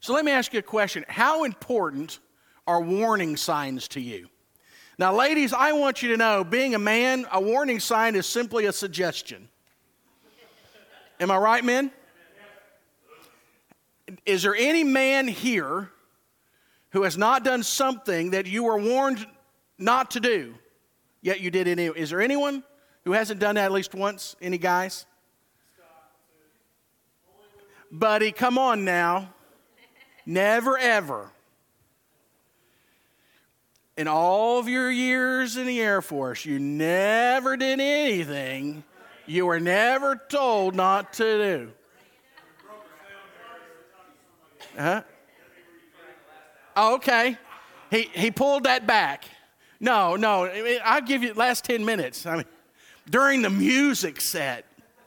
So let me ask you a question. How important are warning signs to you? Now, ladies, I want you to know, being a man, a warning sign is simply a suggestion. Am I right, men? Is there any man here who has not done something that you were warned not to do, yet you did it anyway? Is there anyone who hasn't done that at least once? Any guys? Buddy, come on now. Never, ever. In all of your years in the Air Force, you never did anything you were never told not to do. Huh? Oh, okay. He pulled that back. No, I'll give you the last 10 minutes. I mean, during the music set.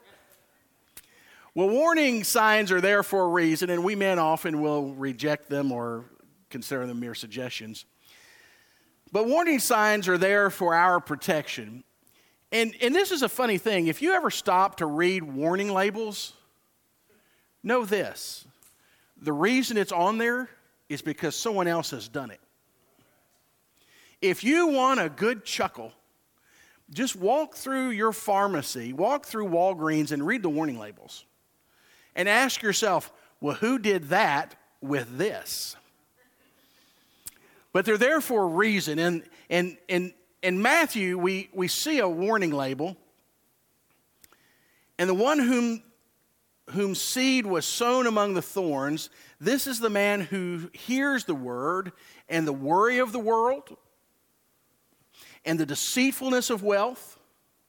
Well, warning signs are there for a reason, and we men often will reject them or consider them mere suggestions. But warning signs are there for our protection. And this is a funny thing. If you ever stop to read warning labels, know this. The reason it's on there is because someone else has done it. If you want a good chuckle, just walk through your pharmacy, walk through Walgreens and read the warning labels. And ask yourself, well, who did that with this? But they're there for a reason. And in Matthew, we see a warning label. And the one whom seed was sown among the thorns, this is the man who hears the word, and the worry of the world and the deceitfulness of wealth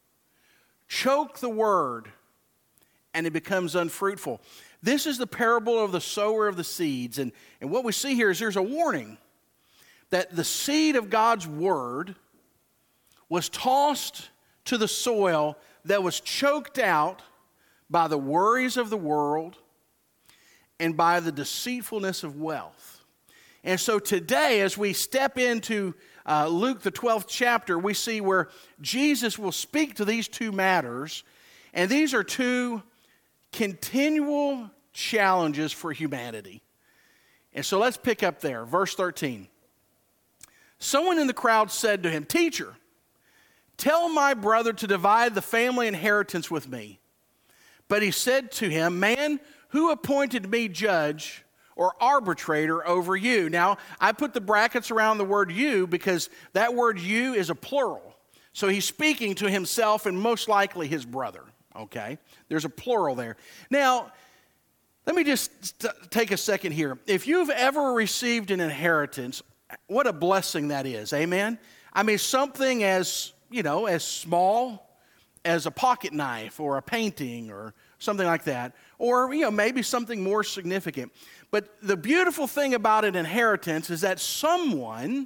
choke the word, and it becomes unfruitful. This is the parable of the sower of the seeds. And what we see here is there's a warning that the seed of God's word was tossed to the soil that was choked out by the worries of the world and by the deceitfulness of wealth. And so today, as we step into Luke, the 12th chapter, we see where Jesus will speak to these two matters. And these are two continual challenges for humanity. And so let's pick up there. Verse 13. Someone in the crowd said to him, "Teacher, tell my brother to divide the family inheritance with me." But he said to him, "Man, who appointed me judge or arbitrator over you?" Now, I put the brackets around the word you because that word you is a plural. So he's speaking to himself and most likely his brother. Okay? There's a plural there. Now, let me just take a second here. If you've ever received an inheritance, what a blessing that is. Amen? I mean, something as small as a pocket knife or a painting or something like that. Or, maybe something more significant. But the beautiful thing about an inheritance is that someone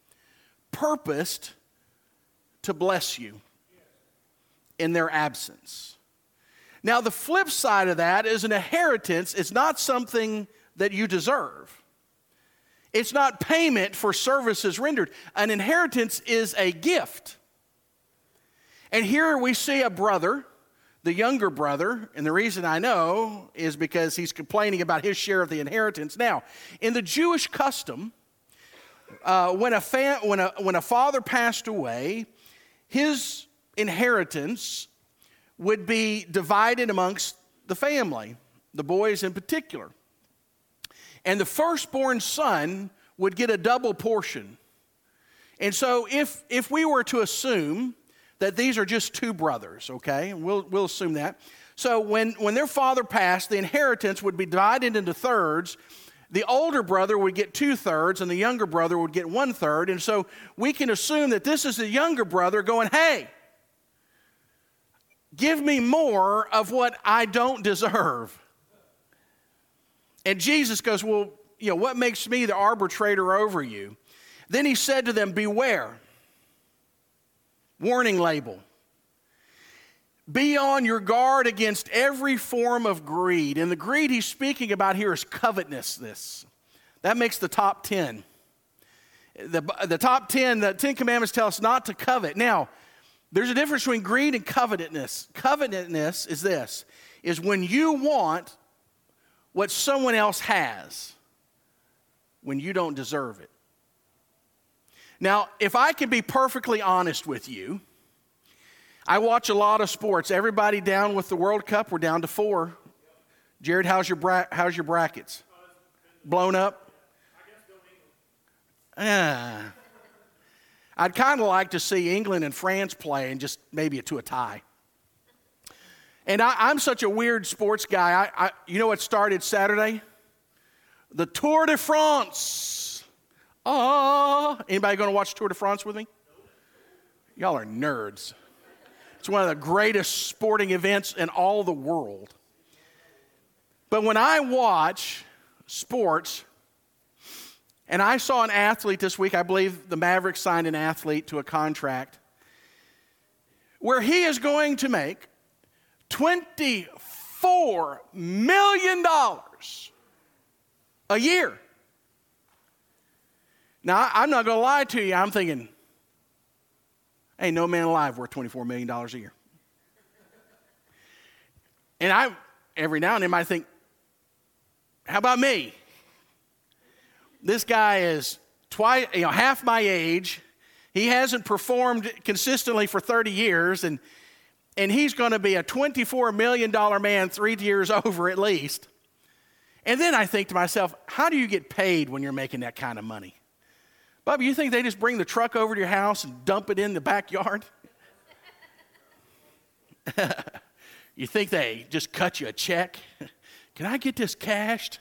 purposed to bless you in their absence. Now, the flip side of that is an inheritance is not something that you deserve. It's not payment for services rendered. An inheritance is a gift. And here we see a brother, the younger brother, and the reason I know is because he's complaining about his share of the inheritance. Now, in the Jewish custom, when a father passed away, his inheritance would be divided amongst the family, the boys in particular. And the firstborn son would get a double portion. And so if we were to assume that these are just two brothers, okay, we'll assume that. So when their father passed, the inheritance would be divided into thirds. The older brother would get 2/3 and the younger brother would get 1/3. And so we can assume that this is the younger brother going, "Hey, give me more of what I don't deserve." And Jesus goes, "Well, what makes me the arbitrator over you?" Then he said to them, "Beware." Warning label. "Be on your guard against every form of greed." And the greed he's speaking about here is covetousness. That makes the top 10. The top 10, the 10 commandments tell us not to covet. Now, there's a difference between greed and covetousness. Covetousness is when you want what someone else has. when you don't deserve it. Now, if I can be perfectly honest with you, I watch a lot of sports. Everybody down with the World Cup, we're down to 4. Jared, how's your brackets? Blown up? I'd kind of like to see England and France play and just maybe to a tie. And I'm such a weird sports guy. You know what started Saturday? The Tour de France. Anybody going to watch Tour de France with me? Y'all are nerds. It's one of the greatest sporting events in all the world. But when I watch sports, and I saw an athlete this week, I believe the Mavericks signed an athlete to a contract where he is going to make $24 million a year. Now, I'm not going to lie to you. I'm thinking, ain't no man alive worth $24 million a year. And I, every now and then, might think, how about me? This guy is half my age. He hasn't performed consistently for 30 years, and he's going to be a $24 million man 3 years over at least. And then I think to myself, how do you get paid when you're making that kind of money? Bubba, you think they just bring the truck over to your house and dump it in the backyard? You think they just cut you a check? Can I get this cashed?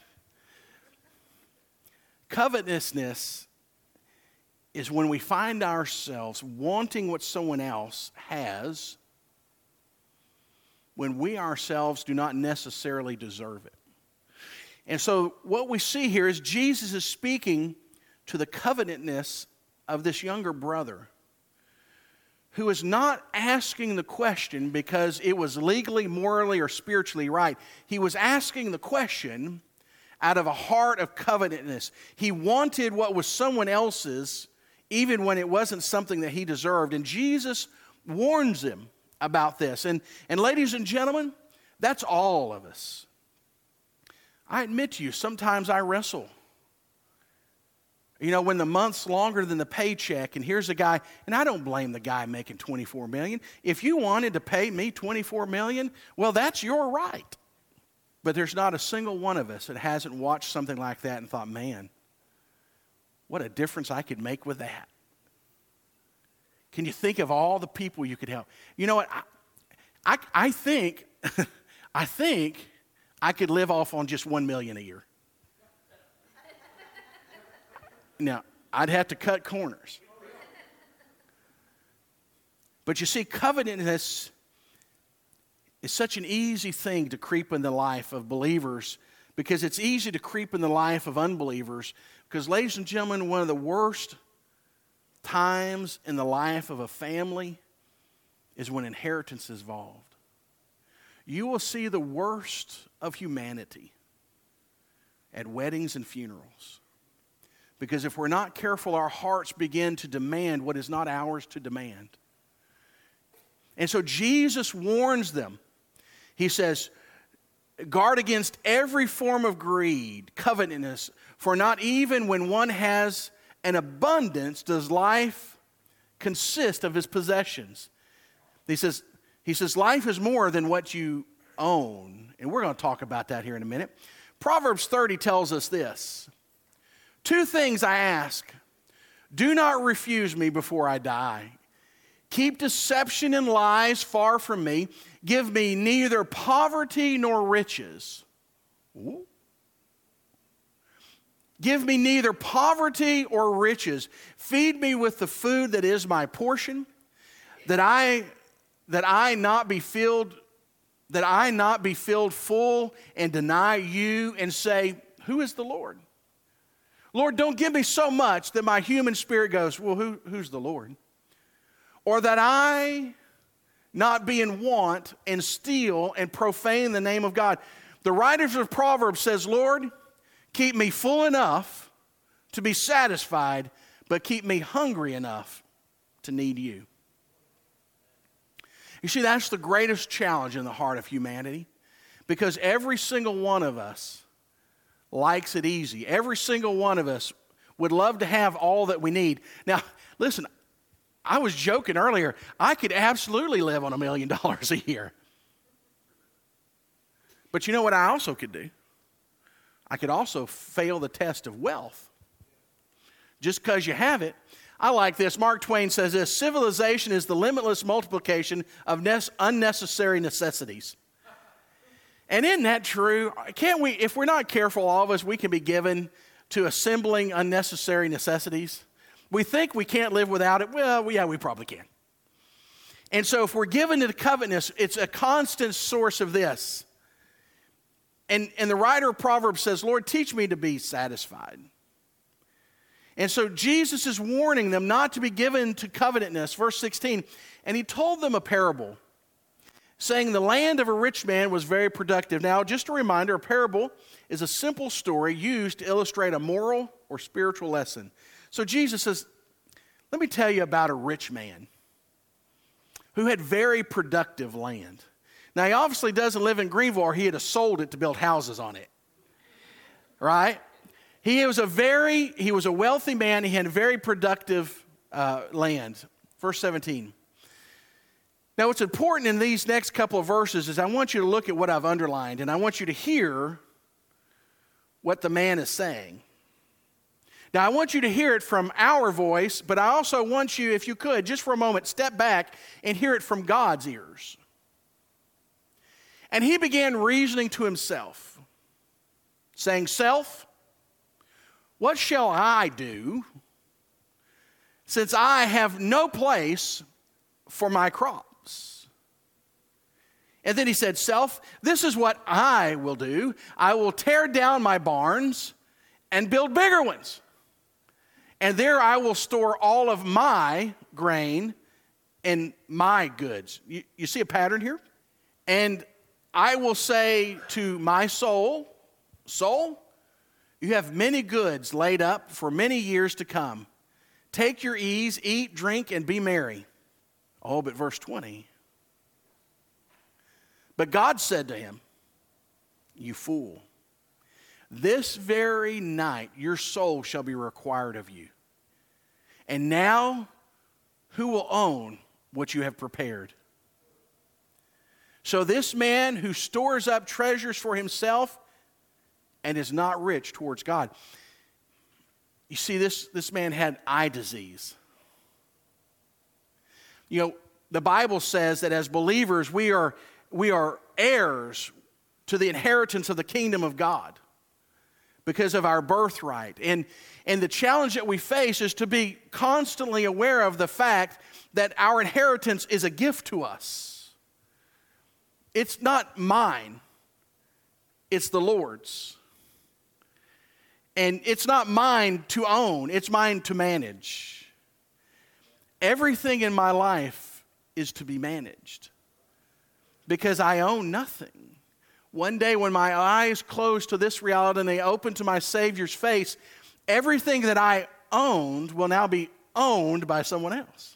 Covetousness is when we find ourselves wanting what someone else has when we ourselves do not necessarily deserve it. And so what we see here is Jesus is speaking to the covetousness of this younger brother who is not asking the question because it was legally, morally, or spiritually right. He was asking the question out of a heart of covetousness. He wanted what was someone else's even when it wasn't something that he deserved. And Jesus warns him about this. And ladies and gentlemen, that's all of us. I admit to you, sometimes I wrestle. You know, when the month's longer than the paycheck, and here's a guy, and I don't blame the guy making $24 million. If you wanted to pay me $24 million, well, that's your right. But there's not a single one of us that hasn't watched something like that and thought, man, what a difference I could make with that. Can you think of all the people you could help? You know what? I think I think I could live off on just $1 million a year. Now, I'd have to cut corners. But you see, covetousness is such an easy thing to creep in the life of believers because it's easy to creep in the life of unbelievers because, ladies and gentlemen, one of the worst times in the life of a family is when inheritance is involved. You will see the worst of humanity at weddings and funerals. Because if we're not careful, our hearts begin to demand what is not ours to demand. And so Jesus warns them. He says, guard against every form of greed, covetousness, for not even when one has an abundance does life consist of his possessions. He says, life is more than what you own. And we're going to talk about that here in a minute. Proverbs 30 tells us this. 2 things I ask. Do not refuse me before I die. Keep deception and lies far from me. Give me neither poverty nor riches. Ooh. Give me neither poverty or riches. Feed me with the food that is my portion, that I not be filled full and deny you and say, who is the Lord? Lord, don't give me so much that my human spirit goes, well, who's the Lord? Or that I not be in want and steal and profane the name of God. The writers of Proverbs says, Lord, keep me full enough to be satisfied, but keep me hungry enough to need you. You see, that's the greatest challenge in the heart of humanity because every single one of us likes it easy. Every single one of us would love to have all that we need. Now, listen, I was joking earlier. I could absolutely live on $1 million a year. But you know what I also could do? I could also fail the test of wealth. Just because you have it. I like this. Mark Twain says this: civilization is the limitless multiplication of unnecessary necessities. And isn't that true? Can't we, if we're not careful, all of us, we can be given to assembling unnecessary necessities. We think we can't live without it. Well, yeah, we probably can. And so if we're given to the covetousness, it's a constant source of this. And the writer of Proverbs says, Lord, teach me to be satisfied. And so Jesus is warning them not to be given to covetousness. Verse 16, and he told them a parable, saying the land of a rich man was very productive. Now, just a reminder, a parable is a simple story used to illustrate a moral or spiritual lesson. So Jesus says, let me tell you about a rich man who had very productive land. Now, he obviously doesn't live in Greenville, or he had sold it to build houses on it. Right? He was a wealthy man. He had very productive land. Verse 17. Now, what's important in these next couple of verses is I want you to look at what I've underlined, and I want you to hear what the man is saying. Now, I want you to hear it from our voice, but I also want you, if you could, just for a moment, step back and hear it from God's ears. And he began reasoning to himself, saying, Self, what shall I do, since I have no place for my crops? And then he said, Self, this is what I will do. I will tear down my barns and build bigger ones. And there I will store all of my grain and my goods. You see a pattern here? And I will say to my soul, Soul, you have many goods laid up for many years to come. Take your ease, eat, drink, and be merry. Oh, but verse 20. But God said to him, You fool, this very night your soul shall be required of you. And now, who will own what you have prepared? So this man who stores up treasures for himself and is not rich towards God. You see, this man had eye disease. You know, the Bible says that as believers, we are heirs to the inheritance of the kingdom of God because of our birthright. And the challenge that we face is to be constantly aware of the fact that our inheritance is a gift to us. It's not mine. It's the Lord's. And it's not mine to own. It's mine to manage. Everything in my life is to be managed because I own nothing. One day when my eyes close to this reality and they open to my Savior's face, everything that I owned will now be owned by someone else.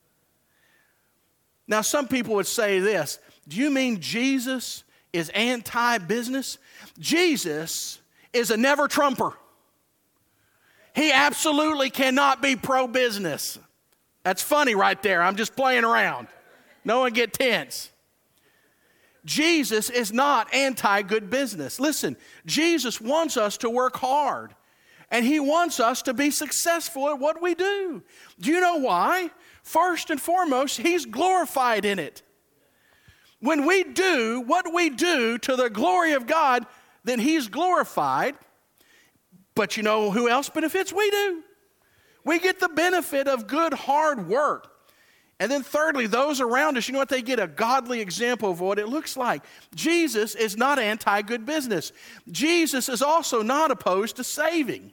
Now, some people would say this, do you mean Jesus is anti-business? Jesus is a never-Trumper. He absolutely cannot be pro-business. That's funny right there. I'm just playing around. No one get tense. Jesus is not anti-good business. Listen, Jesus wants us to work hard. And he wants us to be successful at what we do. Do you know why? First and foremost, he's glorified in it. When we do what we do to the glory of God, then he's glorified. But you know who else benefits? We do. We get the benefit of good, hard work. And then thirdly, those around us, you know what? They get a godly example of what it looks like. Jesus is not anti-good business. Jesus is also not opposed to saving.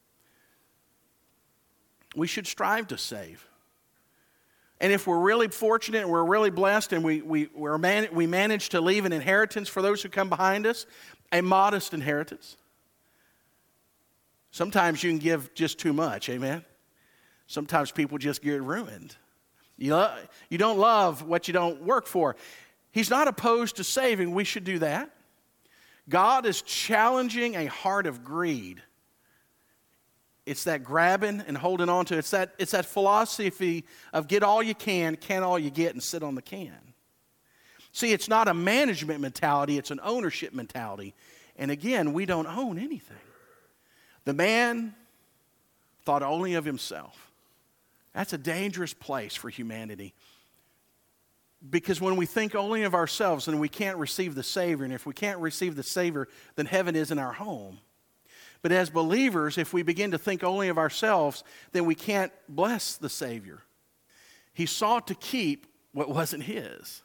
We should strive to save. And if we're really fortunate and we're really blessed and we manage to leave an inheritance for those who come behind us, a modest inheritance. Sometimes you can give just too much, amen? Sometimes people just get ruined. You don't love what you don't work for. He's not opposed to saving. We should do that. God is challenging a heart of greed. It's that grabbing and holding on to. It's that philosophy of get all you can all you get, and sit on the can. See, it's not a management mentality, it's an ownership mentality. And again, we don't own anything. The man thought only of himself. That's a dangerous place for humanity. Because when we think only of ourselves, then we can't receive the Savior. And if we can't receive the Savior, then heaven isn't our home. But as believers, if we begin to think only of ourselves, then we can't bless the Savior. He sought to keep what wasn't his.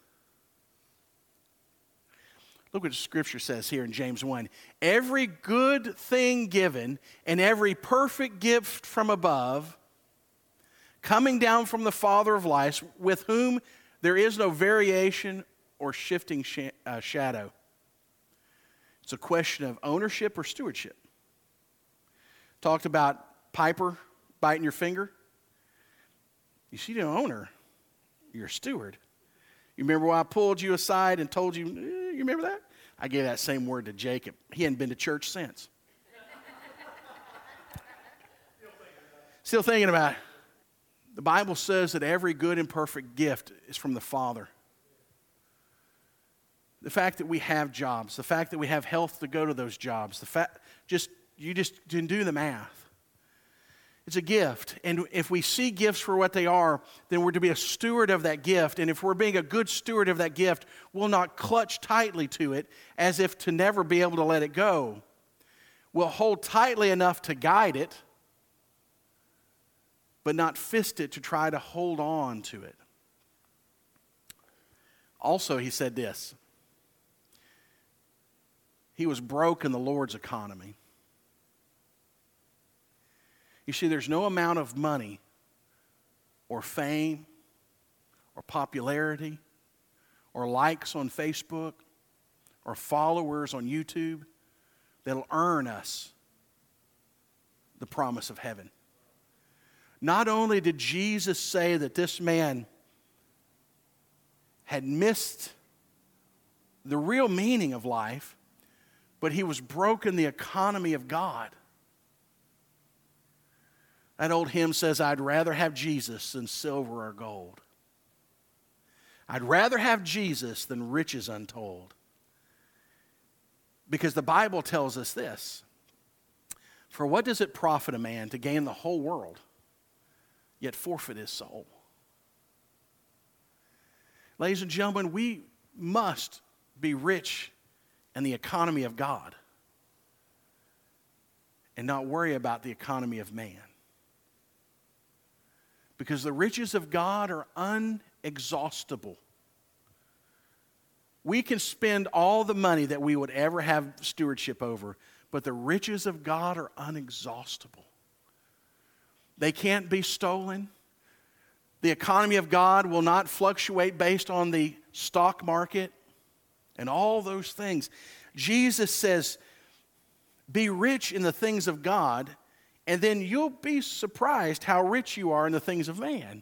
Look what the Scripture says here in James 1. Every good thing given and every perfect gift from above, coming down from the Father of lights, with whom there is no variation or shifting shadow. It's a question of ownership or stewardship. Talked about Piper biting your finger. You see, you're an owner. You're a steward. You remember when I pulled you aside and told you, you remember that? I gave that same word to Jacob. He hadn't been to church since. Still thinking about it. The Bible says that every good and perfect gift is from the Father. The fact that we have jobs, the fact that we have health to go to those jobs, you just didn't do the math. It's a gift. And if we see gifts for what they are, then we're to be a steward of that gift. And if we're being a good steward of that gift, we'll not clutch tightly to it as if to never be able to let it go. We'll hold tightly enough to guide it, but not fist it to try to hold on to it. Also, he said this. He was broke in the Lord's economy. You see, there's no amount of money or fame or popularity or likes on Facebook or followers on YouTube that'll earn us the promise of heaven. Not only did Jesus say that this man had missed the real meaning of life, but he was broke in the economy of God. That old hymn says, I'd rather have Jesus than silver or gold. I'd rather have Jesus than riches untold. Because the Bible tells us this. For what does it profit a man to gain the whole world, yet forfeit his soul? Ladies and gentlemen, we must be rich in the economy of God and not worry about the economy of man. Because the riches of God are inexhaustible. We can spend all the money that we would ever have stewardship over, but the riches of God are inexhaustible. They can't be stolen. The economy of God will not fluctuate based on the stock market and all those things. Jesus says, be rich in the things of God, and then you'll be surprised how rich you are in the things of man.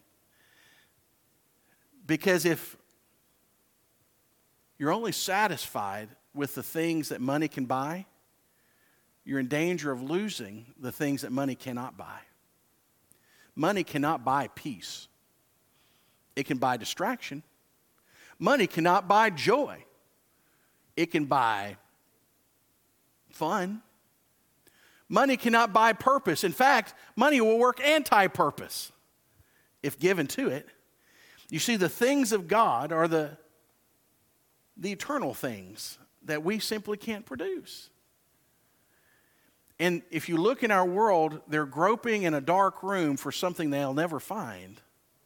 Because if you're only satisfied with the things that money can buy, you're in danger of losing the things that money cannot buy. Money cannot buy peace. It can buy distraction. Money cannot buy joy. It can buy fun. Money cannot buy purpose. In fact, money will work anti-purpose if given to it. You see, the things of God are the eternal things that we simply can't produce. And if you look in our world, they're groping in a dark room for something they'll never find.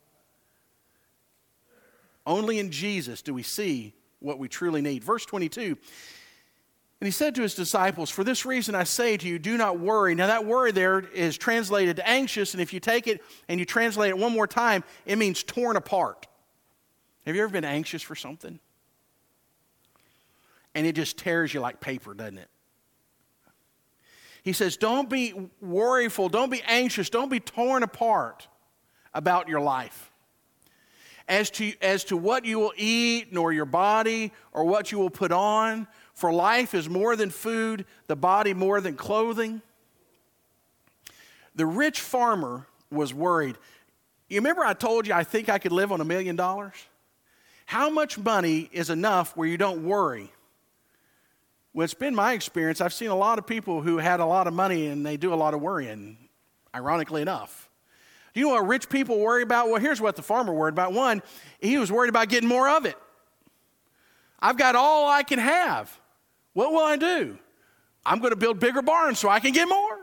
Only in Jesus do we see what we truly need. Verse 22, and he said to his disciples, for this reason I say to you, do not worry. Now that worry there is translated to anxious, and if you take it and you translate it one more time, it means torn apart. Have you ever been anxious for something? And it just tears you like paper, doesn't it? He says, don't be worryful, don't be anxious, don't be torn apart about your life. As to what you will eat, nor your body, or what you will put on. For life is more than food, the body more than clothing. The rich farmer was worried. You remember I told you I think I could live on $1 million? How much money is enough where you don't worry? Well, it's been my experience. I've seen a lot of people who had a lot of money and they do a lot of worrying, ironically enough. Do you know what rich people worry about? Well, here's what the farmer worried about. One, he was worried about getting more of it. I've got all I can have. What will I do? I'm going to build bigger barns so I can get more.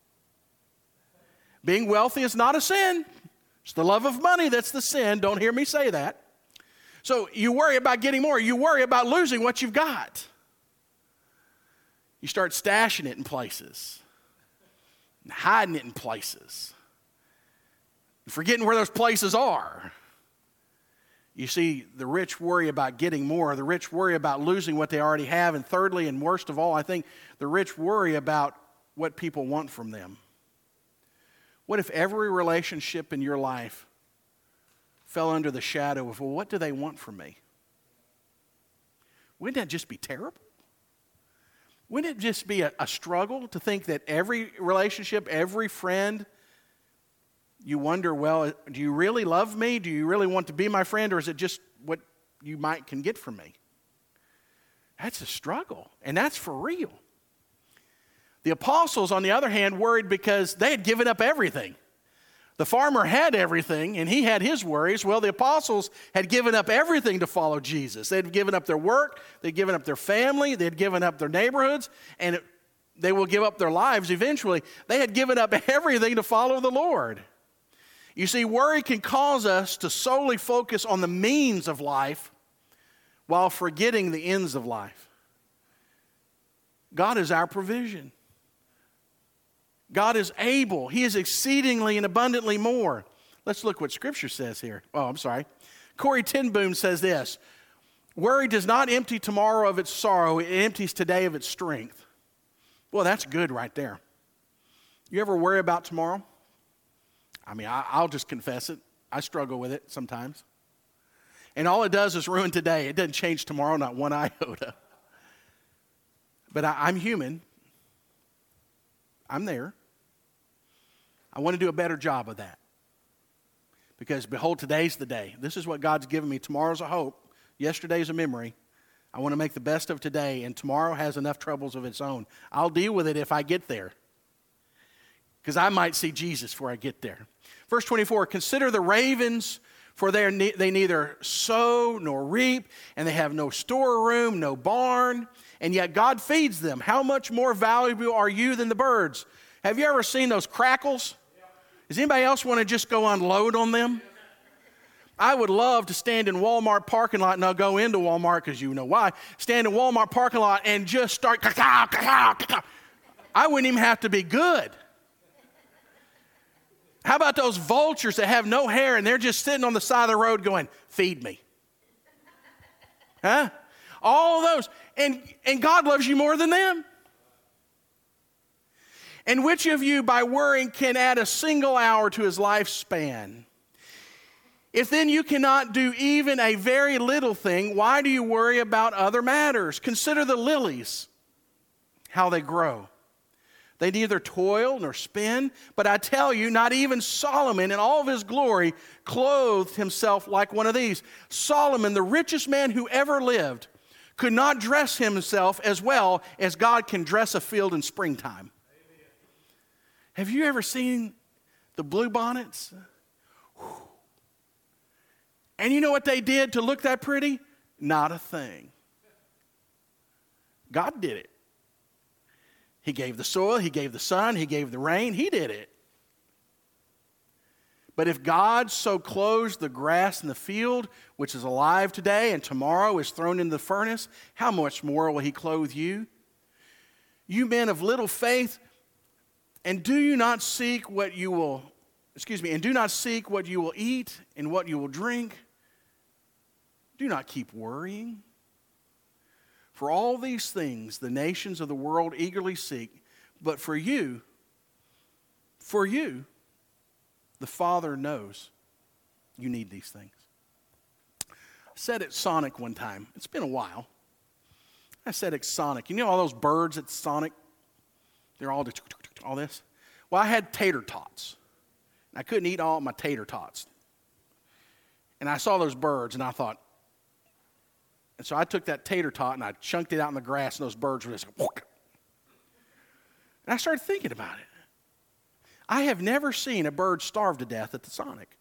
Being wealthy is not a sin. It's the love of money that's the sin. Don't hear me say that. So you worry about getting more. You worry about losing what you've got. You start stashing it in places, and hiding it in places, and forgetting where those places are. You see, the rich worry about getting more. The rich worry about losing what they already have. And thirdly, and worst of all, I think the rich worry about what people want from them. What if every relationship in your life fell under the shadow of, well, what do they want from me? Wouldn't that just be terrible? Wouldn't it just be a struggle to think that every relationship, every friend, you wonder, well, do you really love me? Do you really want to be my friend? Or is it just what you can get from me? That's a struggle, and that's for real. The apostles, on the other hand, worried because they had given up everything. The farmer had everything, and he had his worries. Well, the apostles had given up everything to follow Jesus. They had given up their work, they had given up their family, they had given up their neighborhoods, and they will give up their lives eventually. They had given up everything to follow the Lord. You see, worry can cause us to solely focus on the means of life while forgetting the ends of life. God is our provision. God is able. He is exceedingly and abundantly more. Let's look what Scripture says here. Oh, I'm sorry. Corrie ten Boom says this: worry does not empty tomorrow of its sorrow. It empties today of its strength. Well, that's good right there. You ever worry about tomorrow? I mean, I'll just confess it. I struggle with it sometimes. And all it does is ruin today. It doesn't change tomorrow, not one iota. But I'm human. I'm there. I want to do a better job of that. Because behold, today's the day. This is what God's given me. Tomorrow's a hope. Yesterday's a memory. I want to make the best of today, and tomorrow has enough troubles of its own. I'll deal with it if I get there. Because I might see Jesus before I get there. Verse 24, consider the ravens, for they neither sow nor reap, and they have no storeroom, no barn, and yet God feeds them. How much more valuable are you than the birds? Have you ever seen those crackles? Does anybody else want to just go unload on them? I would love to stand in Walmart parking lot, and I'll go into Walmart because you know why. Stand in Walmart parking lot and just start caw, caw, caw. I wouldn't even have to be good. How about those vultures that have no hair and they're just sitting on the side of the road going, feed me? Huh? All those. And God loves you more than them. And which of you, by worrying, can add a single hour to his lifespan? If then you cannot do even a very little thing, why do you worry about other matters? Consider the lilies, how they grow. They neither toil nor spin, but I tell you, not even Solomon in all of his glory clothed himself like one of these. Solomon, the richest man who ever lived, could not dress himself as well as God can dress a field in springtime. Amen. Have you ever seen the bluebonnets? And you know what they did to look that pretty? Not a thing. God did it. He gave the soil, he gave the sun, he gave the rain, he did it. But if God so clothes the grass in the field, which is alive today and tomorrow is thrown into the furnace, how much more will he clothe you? You men of little faith, and do not seek what you will eat and what you will drink. Do not keep worrying. For all these things the nations of the world eagerly seek, but for you, the Father knows you need these things. I said at Sonic one time, it's been a while. I said it's Sonic. You know all those birds at Sonic? They're all this. Well, I had tater tots. I couldn't eat all my tater tots. And I saw those birds, and I thought, and so I took that tater tot and I chunked it out in the grass, and those birds were just, and I started thinking about it. I have never seen a bird starve to death at the Sonic.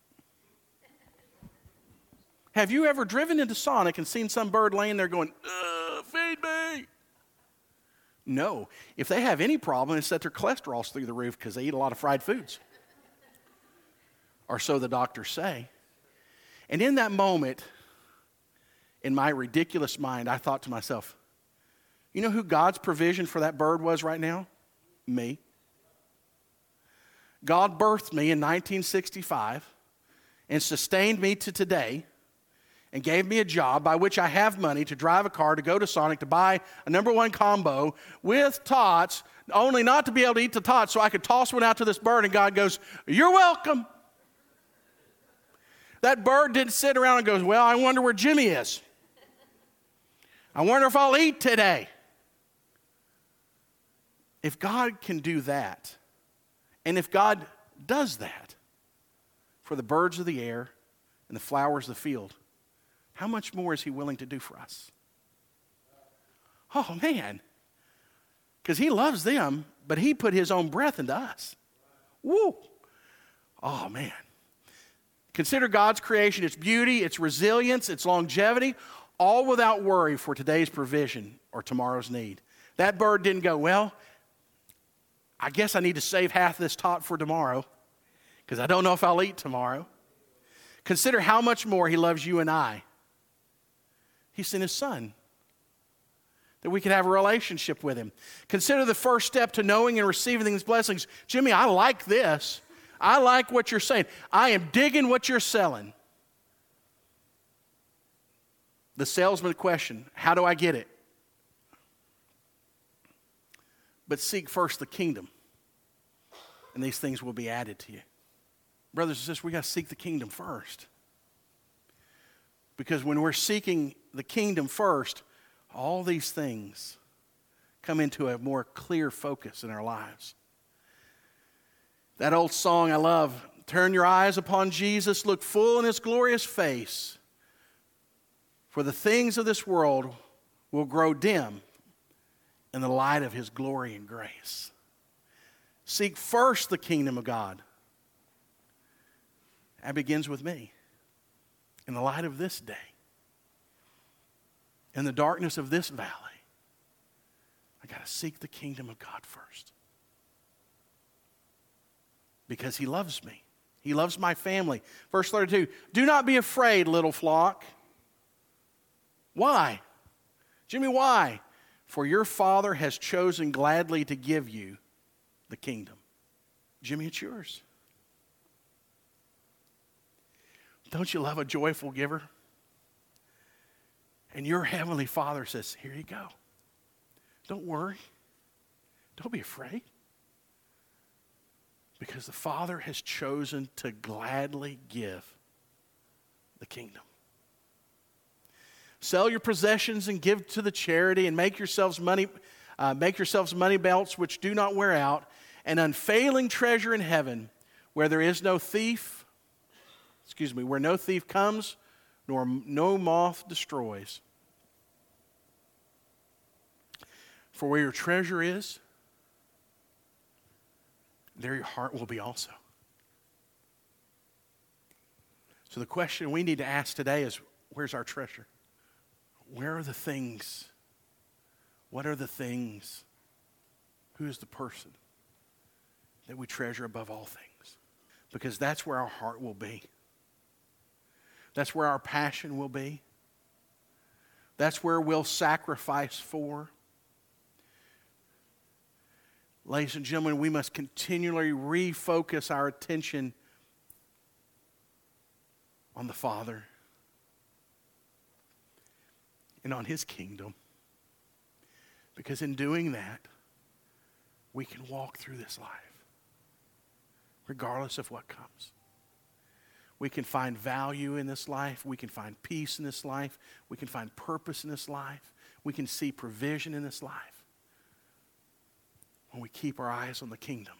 Have you ever driven into Sonic and seen some bird laying there going, feed me? No. If they have any problem, it's that their cholesterol's through the roof because they eat a lot of fried foods. Or so the doctors say. And in that moment, in my ridiculous mind, I thought to myself, you know who God's provision for that bird was right now? Me. God birthed me in 1965 and sustained me to today and gave me a job by which I have money to drive a car, to go to Sonic, to buy a #1 combo with tots, only not to be able to eat the tots so I could toss one out to this bird, and God goes, you're welcome. That bird didn't sit around and goes, well, I wonder where Jimmy is. I wonder if I'll eat today. If God can do that, and if God does that for the birds of the air and the flowers of the field, how much more is he willing to do for us? Oh, man. Because he loves them, but he put his own breath into us. Woo. Oh, man. Consider God's creation, its beauty, its resilience, its longevity, all without worry for today's provision or tomorrow's need. That bird didn't go, well, I guess I need to save half this tot for tomorrow because I don't know if I'll eat tomorrow. Consider how much more he loves you and I. He sent his son that we could have a relationship with him. Consider the first step to knowing and receiving these blessings. Jimmy, I like this. I like what you're saying. I am digging what you're selling. The salesman question, how do I get it? But seek first the kingdom, and these things will be added to you. Brothers and sisters, we got to seek the kingdom first. Because when we're seeking the kingdom first, all these things come into a more clear focus in our lives. That old song I love, turn your eyes upon Jesus, look full in his glorious face, for the things of this world will grow dim in the light of his glory and grace. Seek first the kingdom of God. That begins with me. In the light of this day, in the darkness of this valley, I got to seek the kingdom of God first. Because he loves me. He loves my family. Verse 32, do not be afraid, little flock. Why? Jimmy, why? For your Father has chosen gladly to give you the kingdom. Jimmy, it's yours. Don't you love a joyful giver? And your heavenly Father says, here you go. Don't worry. Don't be afraid. Because the Father has chosen to gladly give the kingdom. Sell your possessions and give to the charity, and make yourselves money belts which do not wear out, an unfailing treasure in heaven, where there is no thief. Where no thief comes, nor no moth destroys. For where your treasure is, there your heart will be also. So the question we need to ask today is, where's our treasure? Where are the things? What are the things? Who is the person that we treasure above all things? Because that's where our heart will be. That's where our passion will be. That's where we'll sacrifice for. Ladies and gentlemen, we must continually refocus our attention on the Father and on his kingdom. Because in doing that, we can walk through this life, regardless of what comes. We can find value in this life. We can find peace in this life. We can find purpose in this life. We can see provision in this life when we keep our eyes on the kingdom.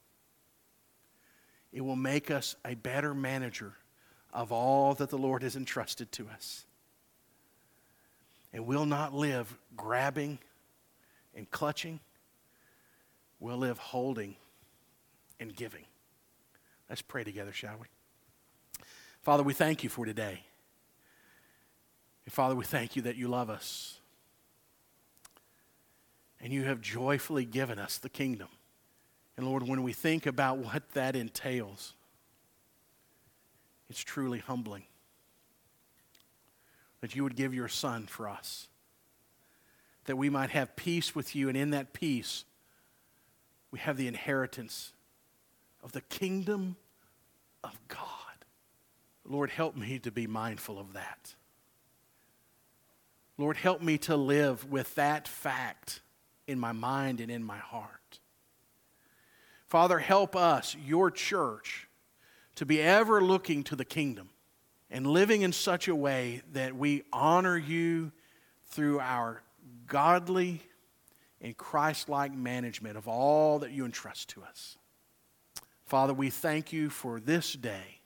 It will make us a better manager of all that the Lord has entrusted to us. And we'll not live grabbing and clutching. We'll live holding and giving. Let's pray together, shall we? Father, we thank you for today. And Father, we thank you that you love us. And you have joyfully given us the kingdom. And Lord, when we think about what that entails, it's truly humbling that you would give your Son for us, that we might have peace with you, and in that peace, we have the inheritance of the kingdom of God. Lord, help me to be mindful of that. Lord, help me to live with that fact in my mind and in my heart. Father, help us, your church, to be ever looking to the kingdom and living in such a way that we honor you through our godly and Christ-like management of all that you entrust to us. Father, we thank you for this day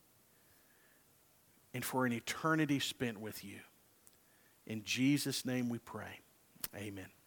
and for an eternity spent with you. In Jesus' name we pray. Amen.